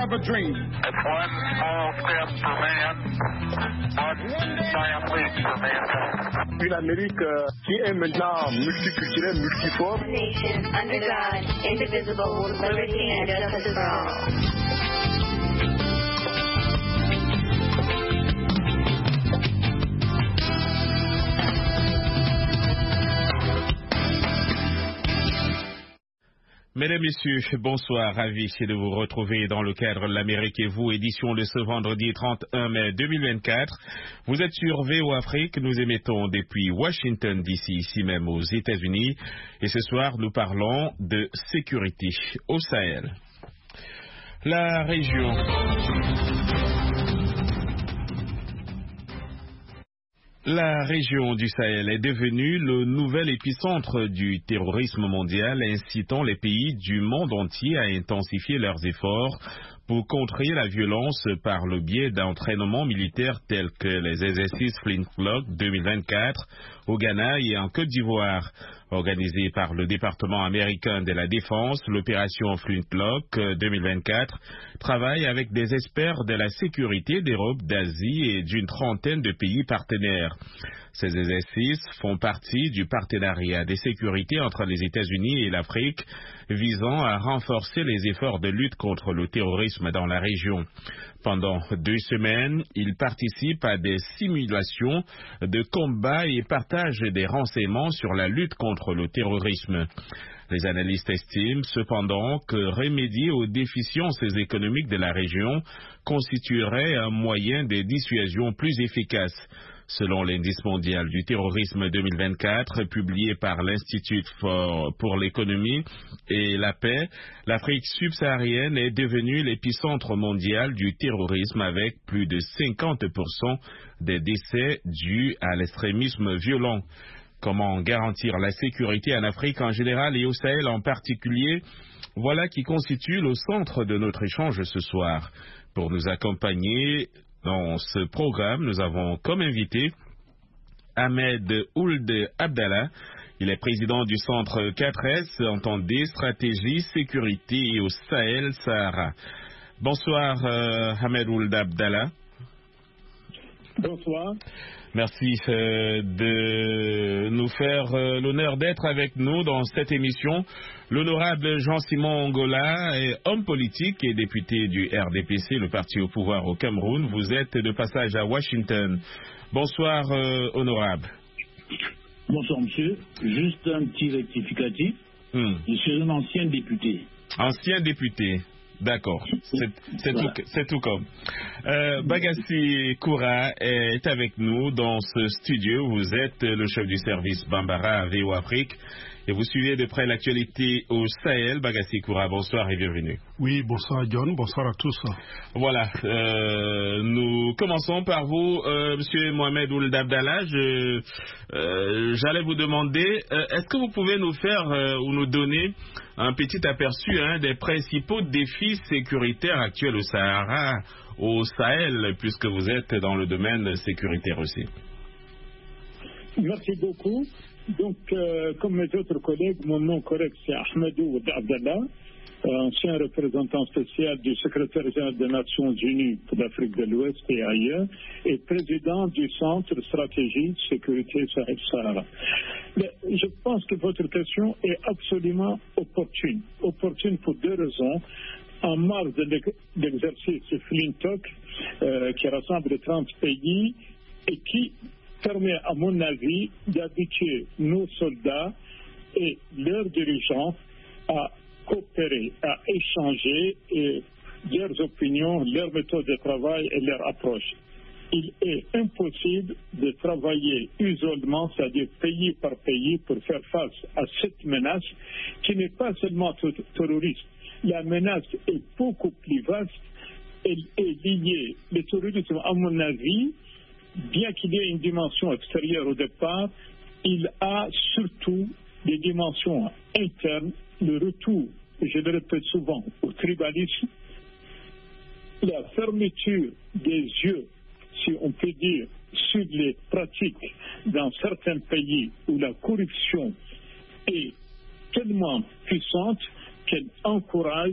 of a dream. It's one small step for man, one giant leap for mankind. Une Amérique qui est maintenant multiculturelle, multiforme. Nation under God, indivisible, with liberty and justice for all. Mesdames, Messieurs, bonsoir, ravi de vous retrouver dans le cadre de l'Amérique et vous, édition de ce vendredi 31 mai 2024. Vous êtes sur VO Afrique, nous émettons depuis Washington DC, ici même aux États-Unis, et ce soir nous parlons de sécurité au Sahel. La région... La région du Sahel est devenue le nouvel épicentre du terrorisme mondial, incitant les pays du monde entier à intensifier leurs efforts pour contrer la violence par le biais d'entraînements militaires tels que les exercices Flintlock 2024 au Ghana et en Côte d'Ivoire. Organisée par le département américain de la Défense, l'opération Flintlock 2024 travaille avec des experts de la sécurité d'Europe, d'Asie et d'une trentaine de pays partenaires. Ces exercices font partie du partenariat de sécurité entre les États-Unis et l'Afrique, visant à renforcer les efforts de lutte contre le terrorisme dans la région. Pendant 2 semaines, ils participent à des simulations de combat et partagent des renseignements sur la lutte contre le terrorisme. Les analystes estiment cependant que remédier aux déficiences économiques de la région constituerait un moyen de dissuasion plus efficace. Selon l'indice mondial du terrorisme 2024, publié par l'Institut pour l'économie et la paix, l'Afrique subsaharienne est devenue l'épicentre mondial du terrorisme avec plus de 50% des décès dus à l'extrémisme violent. Comment garantir la sécurité en Afrique en général et au Sahel en particulier? Voilà qui constitue le centre de notre échange ce soir. Pour nous accompagner dans ce programme, nous avons comme invité Ahmed Ould Abdallah. Il est président du centre 4S, entendez stratégie, sécurité au Sahel Sahara. Bonsoir Ahmed Ould Abdallah. Bonsoir. Merci de nous faire l'honneur d'être avec nous dans cette émission. L'honorable Jean-Simon Ongola est homme politique et député du RDPC, le parti au pouvoir au Cameroun. Vous êtes de passage à Washington. Bonsoir, honorable. Bonsoir, monsieur. Juste un petit rectificatif. Je suis un ancien député. Ancien député. D'accord, c'est tout comme. Bagassi Koura est avec nous dans ce studio. Vous êtes le chef du service Bambara à VO Afrique et vous suivez de près l'actualité au Sahel. Bagassi Koura, bonsoir et bienvenue. Oui, bonsoir John, bonsoir à tous. Voilà, nous commençons par vous, monsieur Mohamed Ould Abdallah. J'allais vous demander, est-ce que vous pouvez nous faire ou nous donner un petit aperçu des principaux défis sécuritaires actuels au Sahel, puisque vous êtes dans le domaine sécuritaire aussi? Merci beaucoup. Donc, comme mes autres collègues, mon nom correct c'est Ahmed Ould Abdallah, ancien représentant spécial du secrétaire général des Nations Unies pour l'Afrique de l'Ouest et ailleurs, et président du Centre Stratégie Sécurité Sahel-Sahara. Je pense que votre question est absolument opportune. Opportune pour 2 raisons. En marge de l'exercice Flintlock, qui rassemble 30 pays et qui permet, à mon avis, d'habituer nos soldats et leurs dirigeants à coopérer, à échanger leurs opinions, leurs méthodes de travail et leurs approches. Il est impossible de travailler isolement, c'est-à-dire pays par pays, pour faire face à cette menace qui n'est pas seulement terroriste. La menace est beaucoup plus vaste. Elle est liée. Le terrorisme, à mon avis, bien qu'il y ait une dimension extérieure au départ, il a surtout des dimensions internes, le retour, je le répète souvent, au tribalisme, la fermeture des yeux, si on peut dire, sur les pratiques dans certains pays où la corruption est tellement puissante qu'elle encourage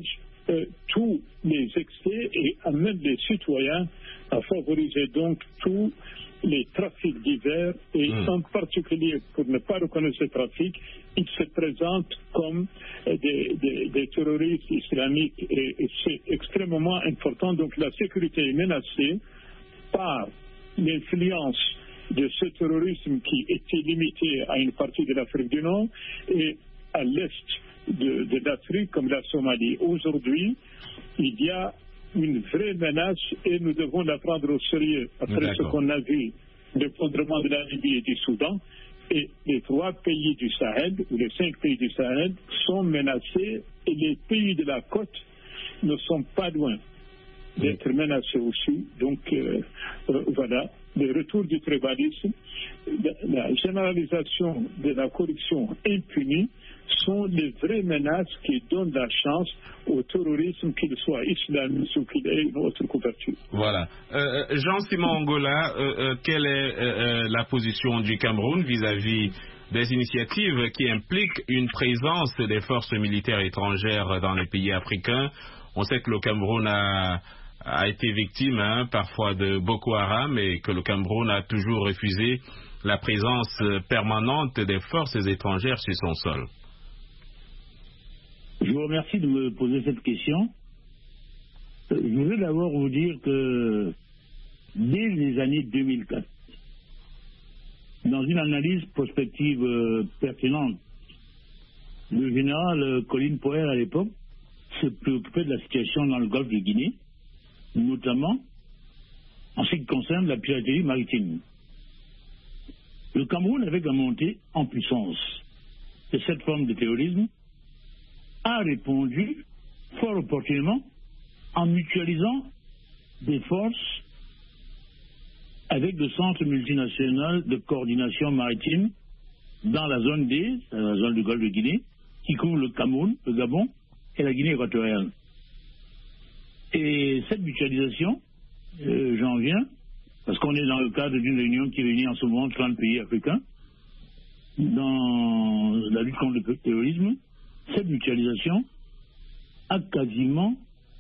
tous les excès et amène les citoyens à favoriser donc tous les trafics divers et en particulier, pour ne pas reconnaître ces trafics, ils se présentent comme des terroristes islamiques et c'est extrêmement important. Donc la sécurité est menacée par l'influence de ce terrorisme qui était limité à une partie de l'Afrique du Nord et à l'est de l'Afrique comme la Somalie. Aujourd'hui, il y a une vraie menace et nous devons la prendre au sérieux après ce qu'on a vu, l'effondrement de la Libye et du Soudan. Et les 3 pays du Sahel, ou les 5 pays du Sahel, sont menacés et les pays de la côte ne sont pas loin d'être menacés aussi. Donc, voilà, le retour du tribalisme, la généralisation de la corruption impunie sont les vraies menaces qui donnent la chance au terrorisme, qu'il soit islamiste ou qu'il ait une autre couverture. Voilà. Jean-Simon Angola, quelle est la position du Cameroun vis-à-vis des initiatives qui impliquent une présence des forces militaires étrangères dans les pays africains? On sait que le Cameroun a été victime parfois de Boko Haram et que le Cameroun a toujours refusé la présence permanente des forces étrangères sur son sol. Je vous remercie de me poser cette question. Je voudrais d'abord vous dire que dès les années 2004, dans une analyse prospective pertinente, le général Colin Powell à l'époque se préoccupait de la situation dans le golfe de Guinée, notamment en ce qui concerne la piraterie maritime. Le Cameroun, avec la montée en puissance de cette forme de terrorisme, a répondu fort opportunément en mutualisant des forces avec le Centre multinational de coordination maritime dans la zone D, la zone du golfe de Guinée, qui couvre le Cameroun, le Gabon et la Guinée équatoriale. Et cette mutualisation, j'en viens, parce qu'on est dans le cadre d'une réunion qui réunit en ce moment 30 pays africains dans la lutte contre le terrorisme. Cette mutualisation a quasiment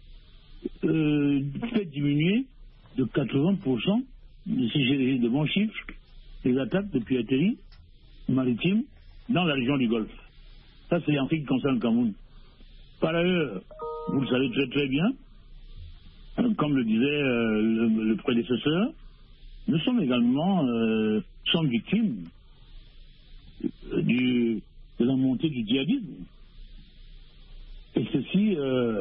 fait diminuer de 80%, si j'ai de bons chiffres, les attaques de piraterie maritime dans la région du Golfe. Ça, c'est en ce qui concerne le Cameroun. Par ailleurs, vous le savez très très bien, comme le disait le prédécesseur, nous sommes également victimes de la montée du djihadisme. Et ceci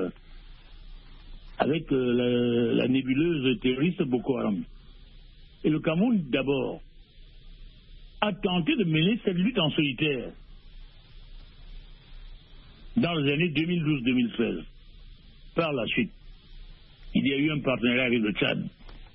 avec la nébuleuse terroriste Boko Haram. Et le Cameroun, d'abord, a tenté de mener cette lutte en solitaire dans les années 2012-2013. Par la suite, il y a eu un partenariat avec le Tchad.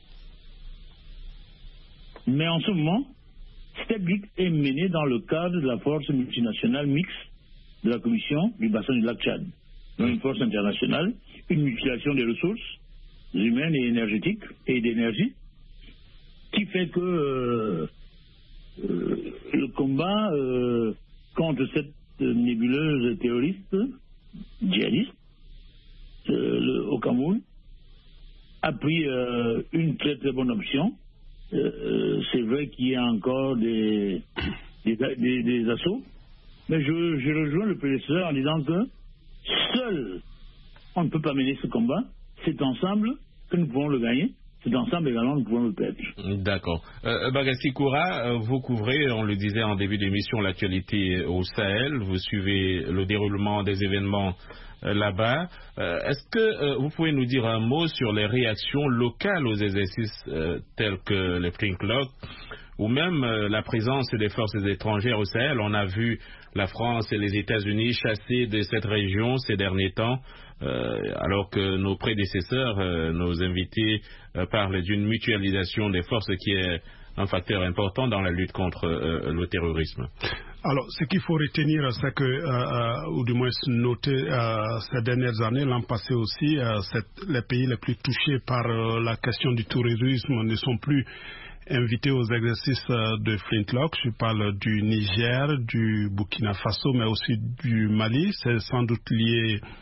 Mais en ce moment, cette lutte est menée dans le cadre de la force multinationale mixte de la Commission du bassin du lac Tchad. Donc une force internationale, une mutualisation des ressources humaines et énergétiques et d'énergie, qui fait que le combat contre cette nébuleuse terroriste, djihadiste, au Cameroun, a pris une très très bonne option. C'est vrai qu'il y a encore des assauts, mais je rejoins le prédécesseur en disant que seul on ne peut pas mener ce combat, c'est ensemble que nous pouvons le gagner. C'est ensemble également nous pouvons le perdre. D'accord. Bagassi Koura, vous couvrez, on le disait en début d'émission, l'actualité au Sahel. Vous suivez le déroulement des événements là-bas. Est-ce que vous pouvez nous dire un mot sur les réactions locales aux exercices tels que les Flintlock ou même la présence des forces étrangères au Sahel? On a vu la France et les États-Unis chasser de cette région ces derniers temps, alors que nos prédécesseurs, nos invités, parlent d'une mutualisation des forces qui est un facteur important dans la lutte contre le terrorisme. Alors, ce qu'il faut retenir, c'est que, ou du moins noter ces dernières années, l'an passé aussi, les pays les plus touchés par la question du terrorisme ne sont plus invités aux exercices de Flintlock. Je parle du Niger, du Burkina Faso, mais aussi du Mali. C'est sans doute lié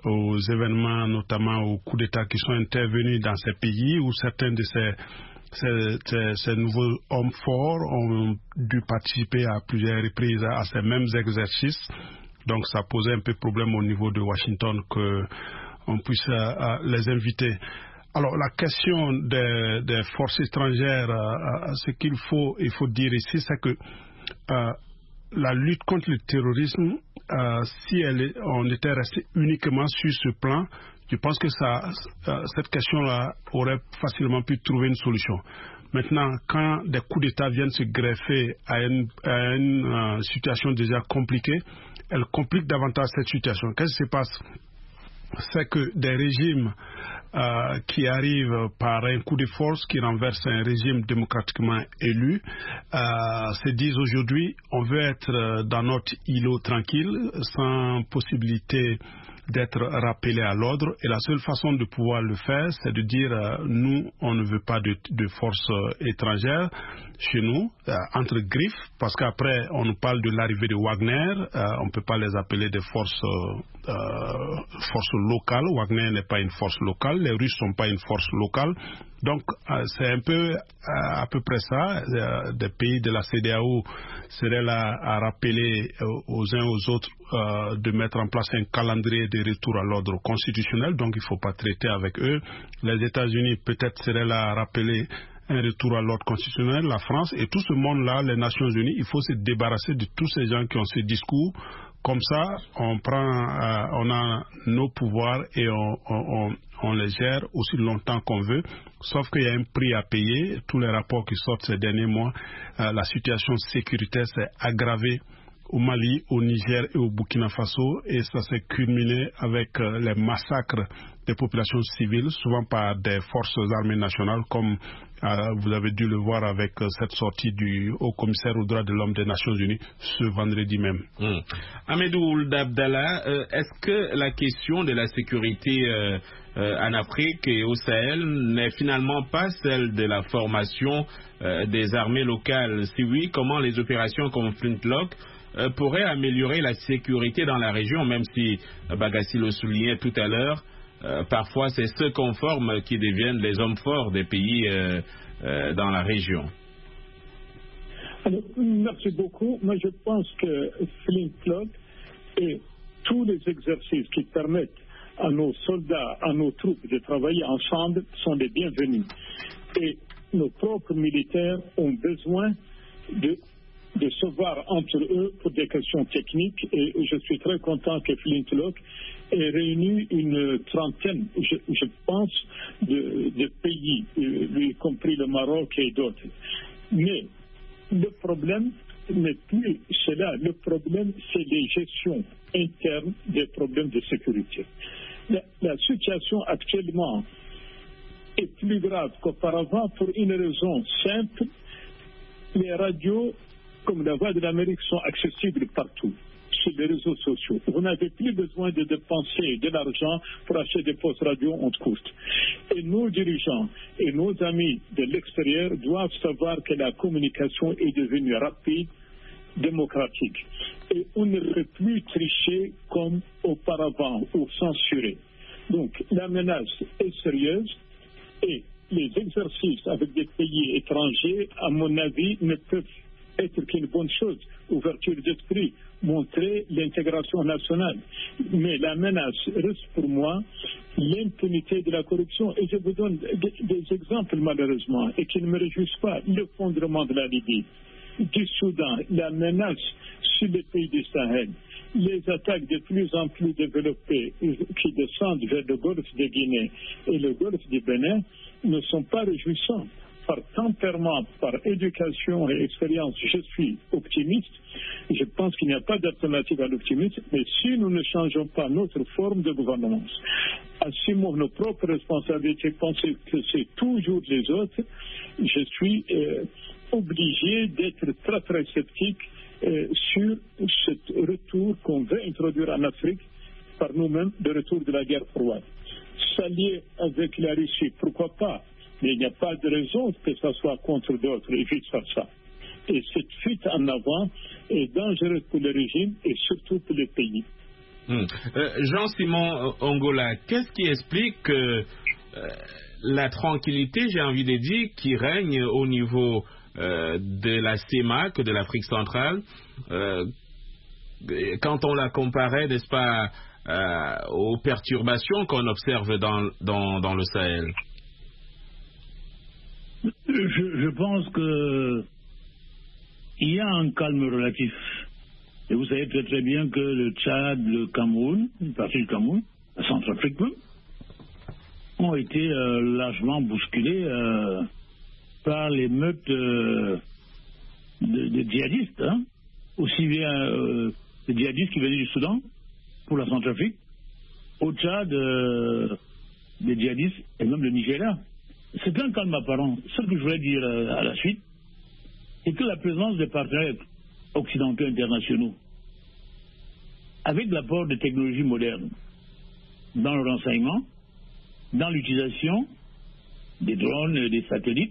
aux événements, notamment aux coups d'État qui sont intervenus dans ces pays, où certains de ces nouveaux hommes forts ont dû participer à plusieurs reprises à ces mêmes exercices. Donc ça posait un peu de problème au niveau de Washington qu'on puisse les inviter. Alors la question des forces étrangères, ce qu'il faut dire ici, c'est que la lutte contre le terrorisme, si on était resté uniquement sur ce plan, je pense que cette question-là aurait facilement pu trouver une solution. Maintenant, quand des coups d'État viennent se greffer à une situation déjà compliquée, elle complique davantage cette situation. Qu'est-ce qui se passe? C'est que des régimes qui arrivent par un coup de force, qui renversent un régime démocratiquement élu, se disent aujourd'hui, on veut être dans notre îlot tranquille, sans possibilité d'être rappelé à l'ordre, et la seule façon de pouvoir le faire, c'est de dire nous, on ne veut pas de forces étrangères chez nous, entre griffes, parce qu'après on nous parle de l'arrivée de Wagner, on ne peut pas les appeler des forces locales. Wagner n'est pas une force locale, les Russes ne sont pas une force locale. Donc c'est un peu à peu près ça. Des pays de la CEDEAO seraient là à rappeler aux uns aux autres de mettre en place un calendrier de retour à l'ordre constitutionnel, donc il ne faut pas traiter avec eux. Les États-Unis peut-être seraient là à rappeler un retour à l'ordre constitutionnel, la France, et tout ce monde-là, les Nations Unies, il faut se débarrasser de tous ces gens qui ont ce discours. Comme ça, on a nos pouvoirs et on les gère aussi longtemps qu'on veut, sauf qu'il y a un prix à payer. Tous les rapports qui sortent ces derniers mois, la situation sécuritaire s'est aggravée au Mali, au Niger et au Burkina Faso, et ça s'est culminé avec les massacres des populations civiles, souvent par des forces armées nationales, comme vous avez dû le voir avec cette sortie du haut-commissaire aux droits de l'homme des Nations Unies ce vendredi même. Ahmedou Ould Abdallah, est-ce que la question de la sécurité en Afrique et au Sahel n'est finalement pas celle de la formation des armées locales? Si oui, comment les opérations comme Flintlock pourraient améliorer la sécurité dans la région, même si Bagassi le soulignait tout à l'heure, parfois c'est ceux qu'on forme qui deviennent les hommes forts des pays dans la région. Alors, merci beaucoup. Moi, je pense que Flintlock et tous les exercices qui permettent à nos soldats, à nos troupes de travailler ensemble sont les bienvenus. Et nos propres militaires ont besoin de se voir entre eux pour des questions techniques, et je suis très content que Flintlock ait réuni une trentaine, je pense, de pays, y compris le Maroc et d'autres. Mais le problème n'est plus cela. Le problème, c'est les gestions internes des problèmes de sécurité. La situation actuellement est plus grave qu'auparavant pour une raison simple. Les radios, comme la Voix de l'Amérique, sont accessibles partout sur les réseaux sociaux. Vous n'avez plus besoin de dépenser de l'argent pour acheter des postes radio honte coûte. Et nos dirigeants et nos amis de l'extérieur doivent savoir que la communication est devenue rapide, démocratique. Et on ne peut plus tricher comme auparavant ou censurer. Donc la menace est sérieuse et les exercices avec des pays étrangers, à mon avis, ne peuvent être qu'une bonne chose, ouverture d'esprit, montrer l'intégration nationale. Mais la menace reste pour moi l'impunité de la corruption. Et je vous donne des exemples malheureusement, et qui ne me réjouissent pas. L'effondrement de la Libye, du Soudan, la menace sur les pays du Sahel, les attaques de plus en plus développées qui descendent vers le golfe de Guinée et le golfe du Bénin ne sont pas réjouissantes. Par tempérament, par éducation et expérience, je suis optimiste. Je pense qu'il n'y a pas d'alternative à l'optimisme, mais si nous ne changeons pas notre forme de gouvernance, assumons nos propres responsabilités, pensez que c'est toujours les autres, je suis obligé d'être très très sceptique sur ce retour qu'on veut introduire en Afrique par nous-mêmes, le retour de la guerre froide. S'allier avec la Russie, pourquoi pas? Mais il n'y a pas de raison que ce soit contre d'autres et vice-versa. Et cette fuite en avant est dangereuse pour le régime et surtout pour les pays. Jean-Simon Ongola, qu'est-ce qui explique que la tranquillité, j'ai envie de dire, qui règne au niveau de la CEMAC, de l'Afrique centrale, quand on la comparait, n'est-ce pas, aux perturbations qu'on observe dans le Sahel? Je pense que il y a un calme relatif. Et vous savez très très bien que le Tchad, le Cameroun, une partie du Cameroun, la Centrafrique, ont été largement bousculés par les meutes de djihadistes, hein, aussi bien les djihadistes qui venaient du Soudan pour la Centrafrique, au Tchad, des djihadistes et même le Nigeria. C'est un calme apparent. Ce que je voulais dire à la suite, c'est que la présence des partenaires occidentaux internationaux, avec l'apport de technologies modernes dans le renseignement, dans l'utilisation des drones et des satellites,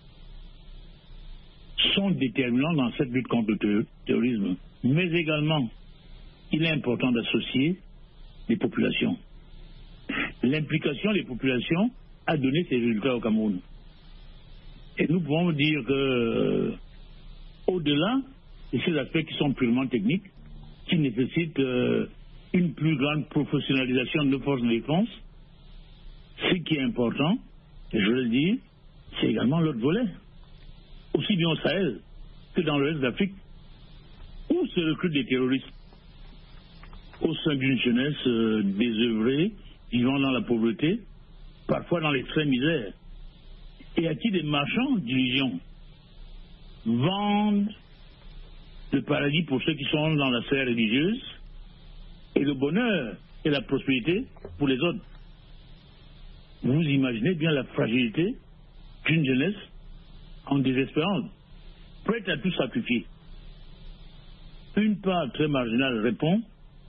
sont déterminants dans cette lutte contre le terrorisme. Mais également, il est important d'associer les populations. L'implication des populations a donné ses résultats au Cameroun. Et nous pouvons dire que, au-delà de ces aspects qui sont purement techniques, qui nécessitent une plus grande professionnalisation de nos forces de défense, ce qui est important, et je le dis, c'est également l'autre volet. Aussi bien au Sahel que dans le reste d'Afrique, où se recrutent des terroristes au sein d'une jeunesse désœuvrée, vivant dans la pauvreté, parfois dans l'extrême misère, et à qui des marchands d'illusions vendent le paradis pour ceux qui sont dans la sphère religieuse et le bonheur et la prospérité pour les autres. Vous imaginez bien la fragilité d'une jeunesse en désespérance, prête à tout sacrifier. Une part très marginale répond,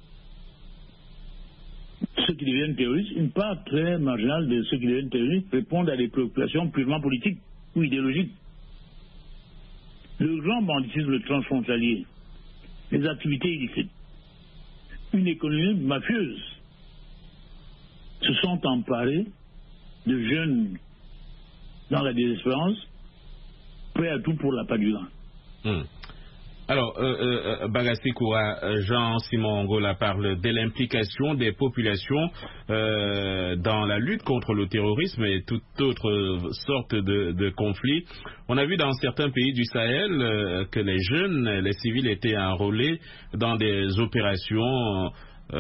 ceux qui deviennent terroristes, une part très marginale de ceux qui deviennent terroristes répondent à des préoccupations purement politiques ou idéologiques. Le grand banditisme transfrontalier, les activités illicites, une économie mafieuse se sont emparés de jeunes dans la désespérance, prêts à tout pour la pas du gain. Alors, Bagassi Koura, Jean-Simon Ongola parle de l'implication des populations dans la lutte contre le terrorisme et toute autre sorte de conflits. On a vu dans certains pays du Sahel que les jeunes, les civils étaient enrôlés dans des opérations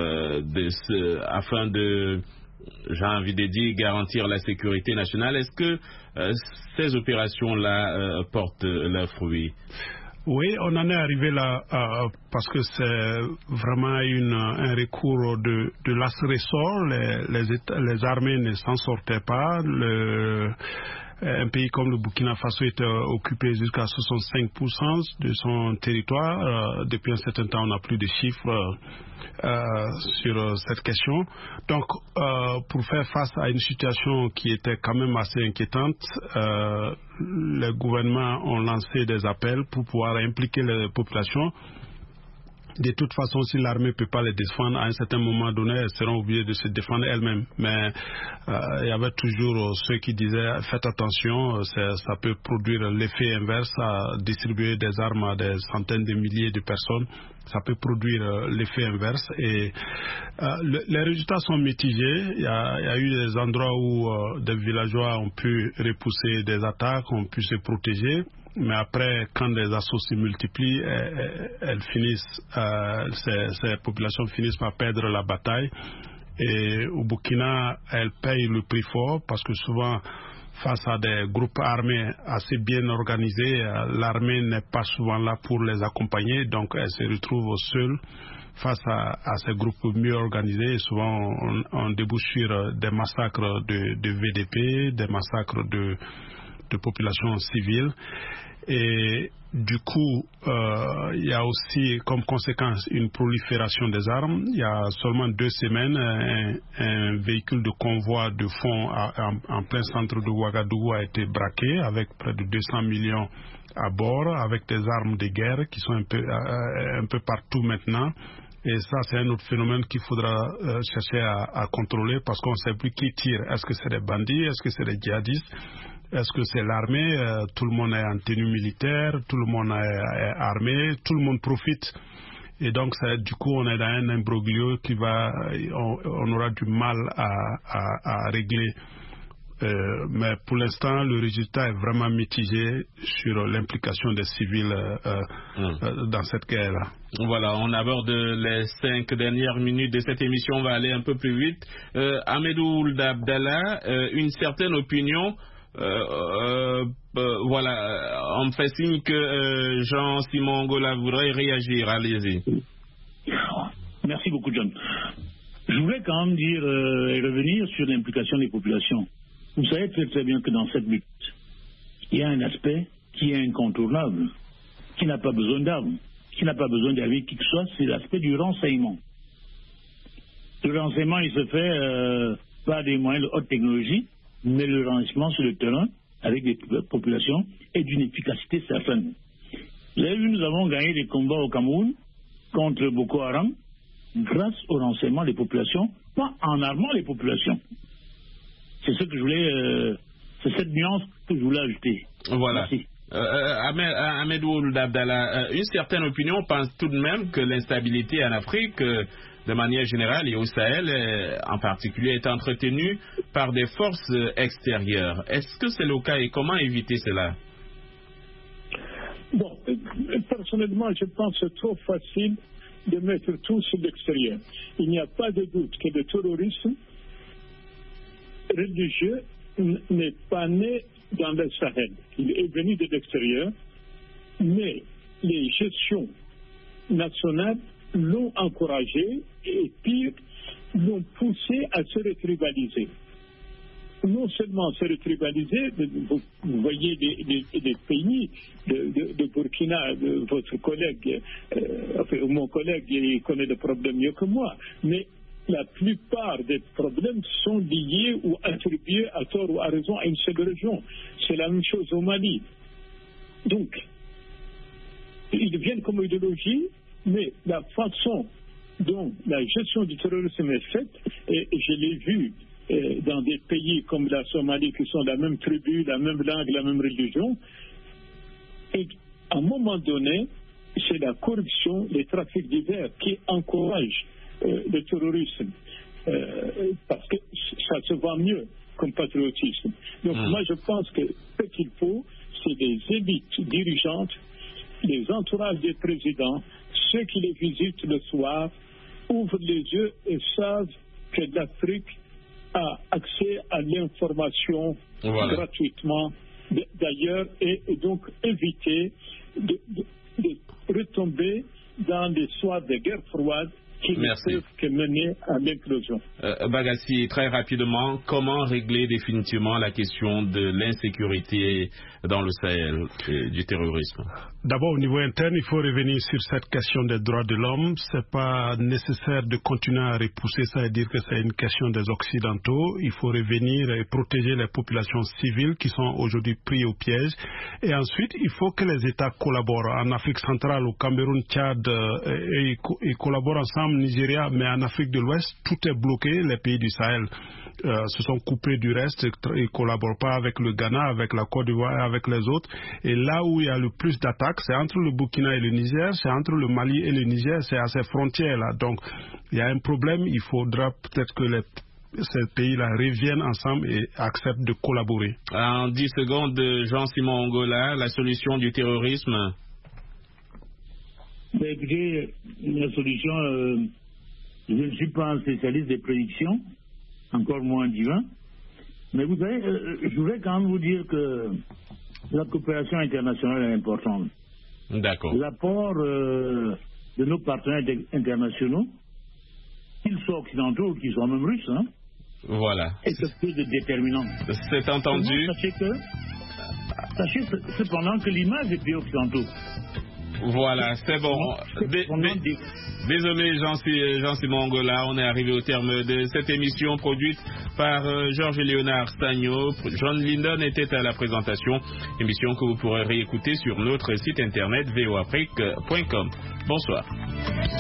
afin de, j'ai envie de dire, garantir la sécurité nationale. Est-ce que ces opérations-là portent leurs fruits? Oui, on en est arrivé là parce que c'est vraiment un recours de last ressort. Les armées ne s'en sortaient pas. Un pays comme le Burkina Faso était occupé jusqu'à 65% de son territoire. Depuis un certain temps, on n'a plus de chiffres sur cette question. Donc, pour faire face à une situation qui était quand même assez inquiétante, les gouvernements ont lancé des appels pour pouvoir impliquer les populations. De toute façon, si l'armée ne peut pas les défendre, à un certain moment donné, elles seront obligées de se défendre elles-mêmes. Mais il y avait toujours ceux qui disaient faites attention, ça peut produire l'effet inverse, à distribuer des armes à des centaines de milliers de personnes. Ça peut produire l'effet inverse. Et les résultats sont mitigés. Il y a eu des endroits où des villageois ont pu repousser des attaques, ont pu se protéger. Mais après, quand les assauts se multiplient, ces populations finissent par perdre la bataille. Et au Burkina, elles payent le prix fort parce que souvent, face à des groupes armés assez bien organisés, l'armée n'est pas souvent là pour les accompagner. Donc, elles se retrouvent seules face à ces groupes mieux organisés. Et souvent, on débouche sur des massacres de VDP, des massacres de populations civiles. Et du coup, il y a aussi comme conséquence une prolifération des armes. Il y a seulement 2 semaines, un véhicule de convoi de fonds en plein centre de Ouagadougou a été braqué avec près de 200 millions à bord, avec des armes de guerre qui sont un peu partout maintenant. Et ça, c'est un autre phénomène qu'il faudra chercher à contrôler parce qu'on ne sait plus qui tire. Est-ce que c'est des bandits? Est-ce que c'est des djihadistes? Est-ce que c'est l'armée? Tout le monde est en tenue militaire, tout le monde est armé, tout le monde profite. Et donc, du coup, on est dans un imbroglio on aura du mal à régler. Mais pour l'instant, le résultat est vraiment mitigé sur l'implication des civils dans cette guerre-là. Voilà, on aborde les 5 dernières minutes de cette émission. On va aller un peu plus vite. Ahmedou Ould Abdallah, une certaine opinion. Voilà, on me fait signe que Jean-Simon Angola voudrait réagir. Allez-y. Merci beaucoup, John. Je voulais quand même dire et revenir sur l'implication des populations. Vous savez très très bien que dans cette lutte, il y a un aspect qui est incontournable, qui n'a pas besoin d'armes, qui n'a pas besoin d'avis qui que ce soit, c'est l'aspect du renseignement. Le renseignement, il se fait par des moyens de haute technologie, mais le renseignement sur le terrain, avec des populations, est d'une efficacité certaine. Vous avez vu, nous avons gagné des combats au Cameroun contre Boko Haram grâce au renseignement des populations, pas en armant les populations. C'est ce que je voulais, c'est cette nuance que je voulais ajouter. Voilà. Ahmedou Ould Abdallah, une certaine opinion pense tout de même que l'instabilité en Afrique, de manière générale et au Sahel en particulier, est entretenue par des forces extérieures. Est-ce que c'est le cas et comment éviter cela? Bon, personnellement, je pense que c'est trop facile de mettre tout sur l'extérieur. Il n'y a pas de doute que le terrorisme religieux n'est pas né dans le Sahel. Il est venu de l'extérieur, mais les gestions nationales l'ont encouragé et pire, l'ont poussé à se retribaliser. Non seulement se retribaliser, vous voyez des pays de Burkina, votre collègue, mon collègue, il connaît le problème mieux que moi, mais la plupart des problèmes sont liés ou attribués à tort ou à raison à une seule région. C'est la même chose au Mali. Donc, ils viennent comme idéologie, mais la façon dont la gestion du terrorisme est faite, et je l'ai vu dans des pays comme la Somalie qui sont la même tribu, la même langue, la même religion, et à un moment donné, c'est la corruption, les trafics divers qui encouragent le terrorisme, parce que ça se vend mieux comme patriotisme. Donc moi je pense que ce qu'il faut, c'est des élites dirigeantes, les entourages des présidents, ceux qui les visitent le soir, ouvrent les yeux et savent que l'Afrique a accès à l'information gratuitement d'ailleurs, et donc éviter de retomber dans des soirs de guerre froide qui ne peuvent que mener à l'implosion. Bagassi, très rapidement, comment régler définitivement la question de l'insécurité dans le Sahel, du terrorisme? D'abord, au niveau interne, il faut revenir sur cette question des droits de l'homme. C'est pas nécessaire de continuer à repousser ça et dire que c'est une question des Occidentaux. Il faut revenir et protéger les populations civiles qui sont aujourd'hui prises au piège. Et ensuite, il faut que les États collaborent. En Afrique centrale, au Cameroun, Tchad, ils collaborent ensemble, Nigeria, mais en Afrique de l'Ouest, tout est bloqué. Les pays du Sahel se sont coupés du reste. Ils ne collaborent pas avec le Ghana, avec la Côte d'Ivoire et avec les autres. Et là où il y a le plus d'attaques, c'est entre le Burkina et le Niger, c'est entre le Mali et le Niger, c'est à ces frontières-là. Donc, il y a un problème, il faudra peut-être que ces pays-là reviennent ensemble et acceptent de collaborer. En 10 secondes, Jean-Simon Angola, la solution du terrorisme? Écoutez, la solution, je ne suis pas un spécialiste des prédictions, encore moins divin, mais vous savez, je voudrais quand même vous dire que la coopération internationale est importante. D'accord. L'apport de nos partenaires internationaux, qu'ils soient occidentaux ou qu'ils soient même russes, hein, voilà, est quelque chose de déterminant. C'est entendu. Sachez cependant que l'image des pays occidentaux. Voilà, c'est bon. Désolé Jean-Simon Angola, on est arrivé au terme de cette émission produite par Georges-Léonard Stagno. John Lindon était à la présentation, émission que vous pourrez réécouter sur notre site internet voafrique.com. Bonsoir.